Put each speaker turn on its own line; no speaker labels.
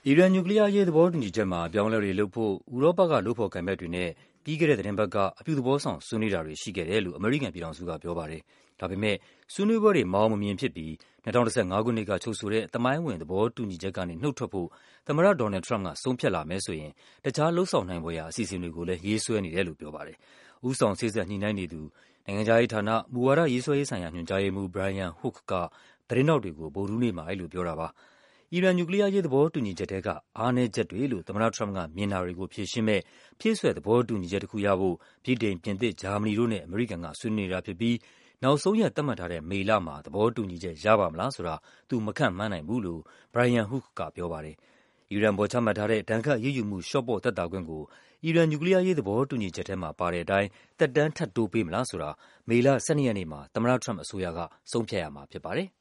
အီရန်နျူကလ িয়ারရေးသဘောတူညီချက်မှာ အပြောင်းအလဲတွေလုပ်ဖို့ ဥရောပကလုပ်ဖော်ကိုင်ဘက်တွေနဲ့ ပြီးခဲ့တဲ့သီတင်းပတ်က အပြုသဘောဆောင် ဆွေးနွေးတာတွေရှိခဲ့တယ်လို့ အမေရိကန်ပြည်ထောင်စုကပြောပါတယ်။ ဒါပေမယ့် ဆွေးနွေးပွဲတွေ မအောင်မမြင်ဖြစ်ပြီး 2015 ခုနှစ်ကချုပ်ဆိုတဲ့ သမိုင်းဝင်သဘောတူညီချက်ကနေ နုတ်ထွက်ဖို့ သမ္မတ ဒေါ်နယ်လ်ဒ် ထရမ့်ပ်က ဆုံးဖြတ်လာမယ်ဆိုရင် တခြားလုပ်ဆောင်နိုင်ဖွယ်ရာ အစီအစဉ်တွေကိုလည်း ရေးဆွဲနေတယ်လို့ပြောပါတယ်။ ဦးဆောင်စေ့စပ်ညှိနှိုင်းနေသူ နိုင်ငံခြားရေးဌာန၊ မူဝါဒရေးဆွဲရေးဆိုင်ရာ ညွှန်ကြားရေးမှူး Brian Hook က သတင်းထောက်တွေကို ဗုဒ္ဓဟူးနေ့မှာ အဲဒီလိုပြောတာပါ။ အီရန်နျူကလ িয়ারရေးသဘောတူညီချက်ထဲက အားနည်းချက်တွေလို့ သမ္မတထရမ့်ပ်ကမြင်တာတွေကို ဖြေရှင်းမယ့် ဖြည့်စွက်သဘောတူညီချက်တခုရဖို့ ဗြိတိန်၊ ပြင်သစ်၊ ဂျာမနီတို့နဲ့ အမေရိကန်က ဆွေးနွေးနေတာဖြစ်ပြီး နောက်ဆုံးရက်သတ်မှတ်ထားတဲ့ မေလမှာ သဘောတူညီချက်ရပါ့မလားဆိုတာ သူ မခန့်မှန်းနိုင်ဘူးလို့ Brian Hook ကပြောပါတယ်။ အီရန်အပေါ်ချမှတ်ထားတဲ့ ဒဏ်ခတ်အရေးယူမှု လျှော့ပေါ့သက်သာခွင့်ကို အီရန် နျူကလ িয়ারရေးသဘောတူညီချက်ထဲမှာပါတဲ့အတိုင်း သက်တမ်းထပ်တိုးပေးမလားဆိုတာ မေလ 12 ရက်နေ့မှာ သမ္မတထရမ့်ပ်အစိုးရက ဆုံးဖြတ်ရမှာဖြစ်ပါတယ်။